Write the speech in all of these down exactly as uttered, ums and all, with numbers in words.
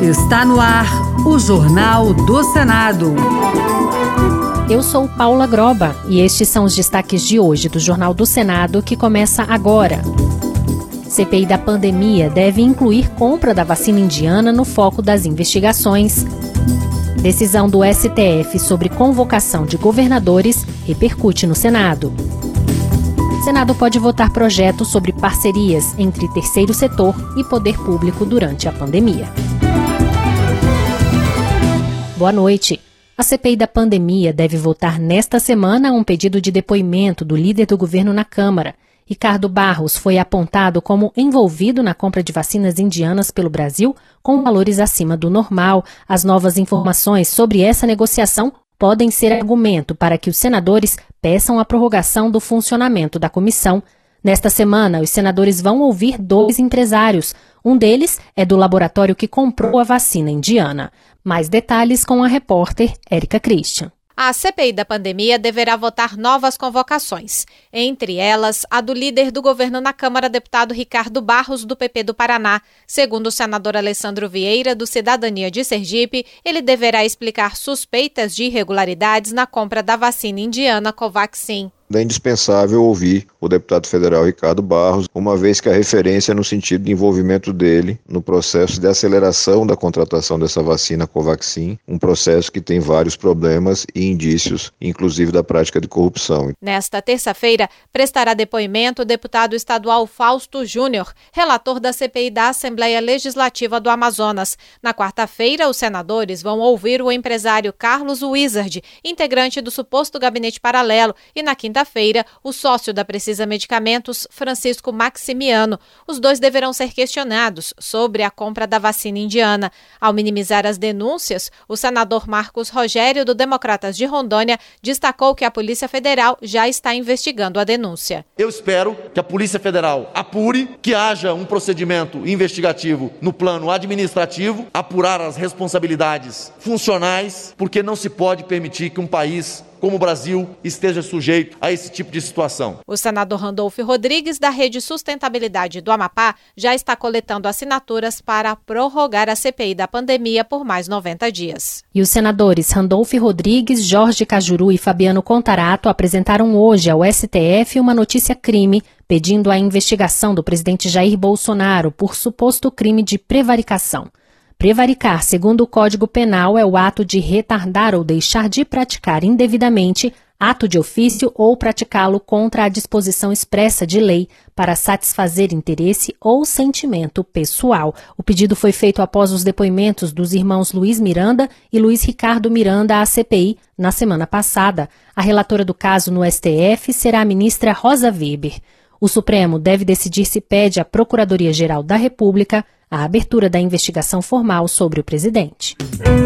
Está no ar o Jornal do Senado. Eu sou Paula Groba e estes são os destaques de hoje do Jornal do Senado, que começa agora. C P I da pandemia deve incluir compra da vacina indiana no foco das investigações. Decisão do S T F sobre convocação de governadores repercute no Senado. O Senado pode votar projetos sobre parcerias entre terceiro setor e poder público durante a pandemia. Boa noite. A C P I da pandemia deve votar nesta semana um pedido de depoimento do líder do governo na Câmara. Ricardo Barros foi apontado como envolvido na compra de vacinas indianas pelo Brasil com valores acima do normal. As novas informações sobre essa negociação podem ser argumento para que os senadores peçam a prorrogação do funcionamento da comissão. Nesta semana, os senadores vão ouvir dois empresários. Um deles é do laboratório que comprou a vacina indiana. Mais detalhes com a repórter Érica Christian. A C P I da pandemia deverá votar novas convocações, entre elas a do líder do governo na Câmara, deputado Ricardo Barros, do P P do Paraná. Segundo o senador Alessandro Vieira, do Cidadania de Sergipe, ele deverá explicar suspeitas de irregularidades na compra da vacina indiana Covaxin. É indispensável ouvir o deputado federal Ricardo Barros, uma vez que a referência é no sentido de envolvimento dele no processo de aceleração da contratação dessa vacina Covaxin, um processo que tem vários problemas e indícios, inclusive da prática de corrupção. Nesta terça-feira, prestará depoimento o deputado estadual Fausto Júnior, relator da C P I da Assembleia Legislativa do Amazonas. Na quarta-feira, os senadores vão ouvir o empresário Carlos Wizard, integrante do suposto gabinete paralelo, e na quinta Quinta-feira, o sócio da Precisa Medicamentos, Francisco Maximiano. Os dois deverão ser questionados sobre a compra da vacina indiana. Ao minimizar as denúncias, o senador Marcos Rogério, do Democratas de Rondônia, destacou que a Polícia Federal já está investigando a denúncia. Eu espero que a Polícia Federal apure, que haja um procedimento investigativo no plano administrativo, apurar as responsabilidades funcionais, porque não se pode permitir que um país como o Brasil esteja sujeito a esse tipo de situação. O senador Randolfo Rodrigues, da Rede Sustentabilidade do Amapá, já está coletando assinaturas para prorrogar a C P I da pandemia por mais noventa dias. E os senadores Randolfo Rodrigues, Jorge Cajuru e Fabiano Contarato apresentaram hoje ao S T F uma notícia-crime pedindo a investigação do presidente Jair Bolsonaro por suposto crime de prevaricação. Prevaricar, segundo o Código Penal, é o ato de retardar ou deixar de praticar indevidamente ato de ofício ou praticá-lo contra a disposição expressa de lei para satisfazer interesse ou sentimento pessoal. O pedido foi feito após os depoimentos dos irmãos Luiz Miranda e Luiz Ricardo Miranda à C P I na semana passada. A relatora do caso no S T F será a ministra Rosa Weber. O Supremo deve decidir se pede à Procuradoria-Geral da República a abertura da investigação formal sobre o presidente.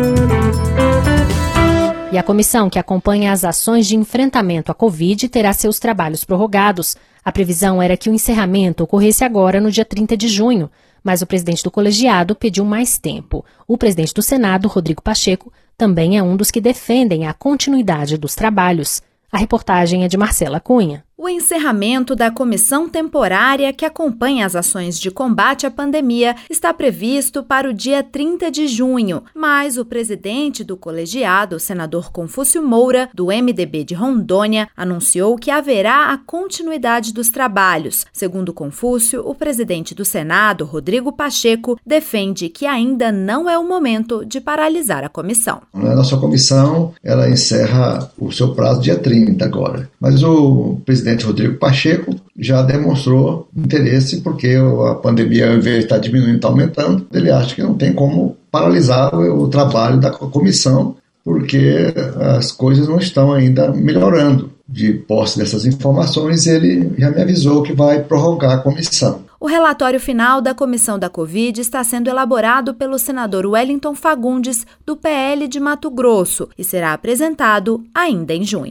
E a comissão que acompanha as ações de enfrentamento à Covid terá seus trabalhos prorrogados. A previsão era que o encerramento ocorresse agora, no dia trinta de junho, mas o presidente do colegiado pediu mais tempo. O presidente do Senado, Rodrigo Pacheco, também é um dos que defendem a continuidade dos trabalhos. A reportagem é de Marcela Cunha. O encerramento da comissão temporária que acompanha as ações de combate à pandemia está previsto para o dia trinta de junho, mas o presidente do colegiado, o senador Confúcio Moura, do M D B de Rondônia, anunciou que haverá a continuidade dos trabalhos. Segundo Confúcio, o presidente do Senado, Rodrigo Pacheco, defende que ainda não é o momento de paralisar a comissão. A nossa comissão, ela encerra o seu prazo dia trinta agora, mas o presidente Rodrigo Pacheco já demonstrou interesse porque a pandemia, ao invés de estar diminuindo, está aumentando. Ele acha que não tem como paralisar o, o trabalho da comissão porque as coisas não estão ainda melhorando. De posse dessas informações, ele já me avisou que vai prorrogar a comissão. O relatório final da Comissão da Covid está sendo elaborado pelo senador Wellington Fagundes, do P L de Mato Grosso, e será apresentado ainda em junho.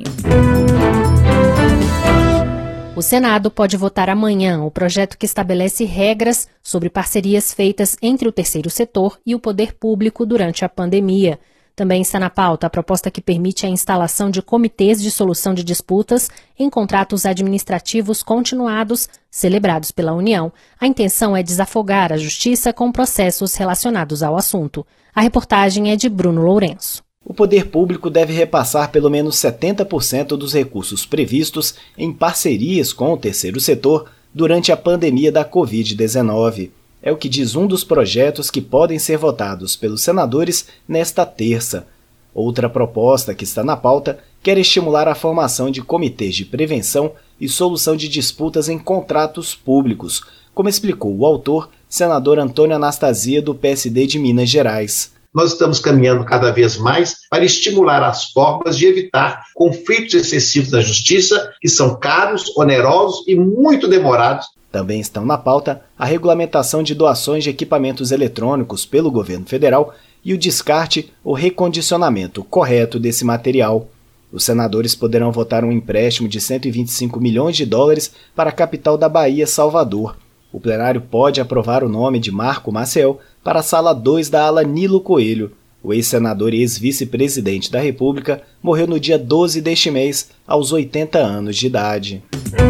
O Senado pode votar amanhã o projeto que estabelece regras sobre parcerias feitas entre o terceiro setor e o poder público durante a pandemia. Também está na pauta a proposta que permite a instalação de comitês de solução de disputas em contratos administrativos continuados celebrados pela União. A intenção é desafogar a justiça com processos relacionados ao assunto. A reportagem é de Bruno Lourenço. O poder público deve repassar pelo menos setenta por cento dos recursos previstos em parcerias com o terceiro setor durante a pandemia da covid dezenove. É o que diz um dos projetos que podem ser votados pelos senadores nesta terça. Outra proposta que está na pauta quer estimular a formação de comitês de prevenção e solução de disputas em contratos públicos, como explicou o autor, senador Antônio Anastasia, do P S D de Minas Gerais. Nós estamos caminhando cada vez mais para estimular as formas de evitar conflitos excessivos na justiça, que são caros, onerosos e muito demorados. Também estão na pauta a regulamentação de doações de equipamentos eletrônicos pelo governo federal e o descarte ou recondicionamento correto desse material. Os senadores poderão votar um empréstimo de cento e vinte e cinco milhões de dólares para a capital da Bahia, Salvador. O plenário pode aprovar o nome de Marco Maciel para a sala dois da ala Nilo Coelho. O ex-senador e ex-vice-presidente da República morreu no dia doze deste mês, aos oitenta anos de idade.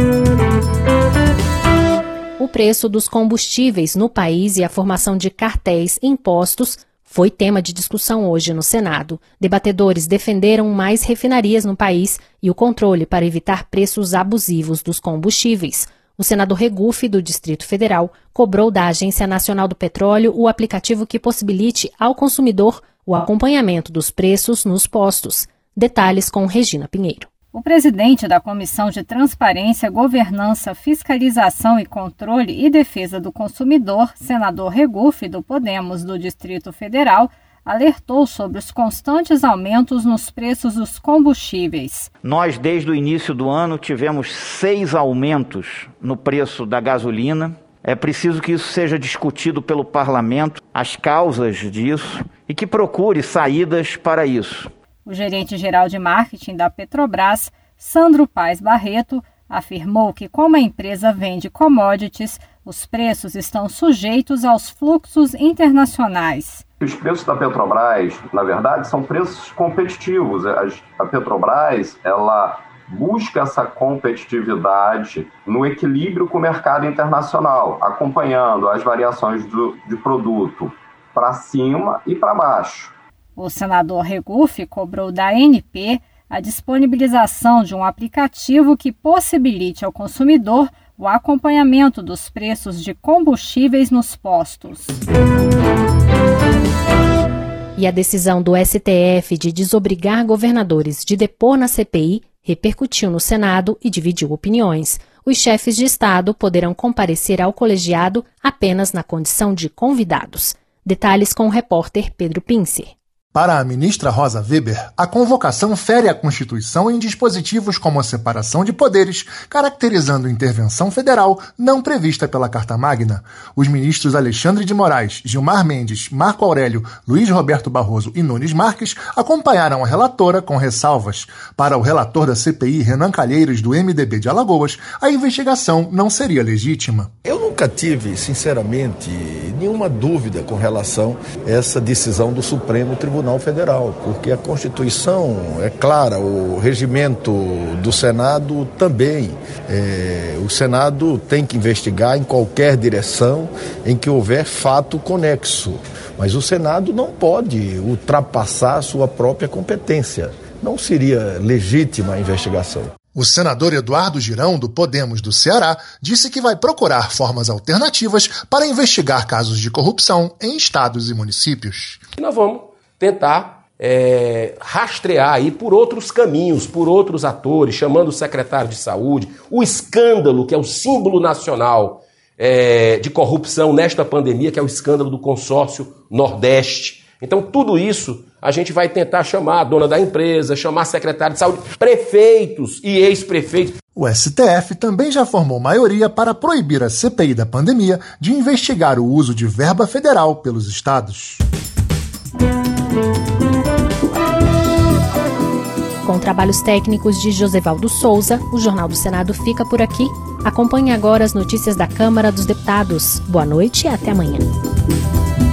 O preço dos combustíveis no país e a formação de cartéis impostos foi tema de discussão hoje no Senado. Debatedores defenderam mais refinarias no país e o controle para evitar preços abusivos dos combustíveis. O senador Regufe, do Distrito Federal, cobrou da Agência Nacional do Petróleo o aplicativo que possibilite ao consumidor o acompanhamento dos preços nos postos. Detalhes com Regina Pinheiro. O presidente da Comissão de Transparência, Governança, Fiscalização e Controle e Defesa do Consumidor, senador Regufe, do Podemos do Distrito Federal, alertou sobre os constantes aumentos nos preços dos combustíveis. Nós, desde o início do ano, tivemos seis aumentos no preço da gasolina. É preciso que isso seja discutido pelo parlamento, as causas disso, e que procure saídas para isso. O gerente-geral de marketing da Petrobras, Sandro Paes Barreto, afirmou que, como a empresa vende commodities, os preços estão sujeitos aos fluxos internacionais. Os preços da Petrobras, na verdade, são preços competitivos. A Petrobras, ela busca essa competitividade no equilíbrio com o mercado internacional, acompanhando as variações do, de produto para cima e para baixo. O senador Regufe cobrou da A N P a disponibilização de um aplicativo que possibilite ao consumidor o acompanhamento dos preços de combustíveis nos postos. E a decisão do S T F de desobrigar governadores de depor na C P I repercutiu no Senado e dividiu opiniões. Os chefes de Estado poderão comparecer ao colegiado apenas na condição de convidados. Detalhes com o repórter Pedro Pincer. Para a ministra Rosa Weber, a convocação fere a Constituição em dispositivos como a separação de poderes, caracterizando intervenção federal não prevista pela Carta Magna. Os ministros Alexandre de Moraes, Gilmar Mendes, Marco Aurélio, Luiz Roberto Barroso e Nunes Marques acompanharam a relatora com ressalvas. Para o relator da C P I, Renan Calheiros, do M D B de Alagoas, a investigação não seria legítima. Eu nunca tive, sinceramente, nenhuma dúvida com relação a essa decisão do Supremo Tribunal Federal, porque a Constituição é clara, o regimento do Senado também. É, o Senado tem que investigar em qualquer direção em que houver fato conexo, mas o Senado não pode ultrapassar a sua própria competência. Não seria legítima a investigação. O senador Eduardo Girão, do Podemos do Ceará, disse que vai procurar formas alternativas para investigar casos de corrupção em estados e municípios. E nós vamos tentar é, rastrear aí por outros caminhos, por outros atores, chamando o secretário de saúde, o escândalo que é o símbolo nacional é, de corrupção nesta pandemia, que é o escândalo do consórcio Nordeste. Então tudo isso a gente vai tentar chamar a dona da empresa, chamar secretário de saúde, prefeitos e ex-prefeitos. O S T F também já formou maioria para proibir a C P I da pandemia de investigar o uso de verba federal pelos estados. Com trabalhos técnicos de Josevaldo Souza, o Jornal do Senado fica por aqui. Acompanhe agora as notícias da Câmara dos Deputados. Boa noite e até amanhã.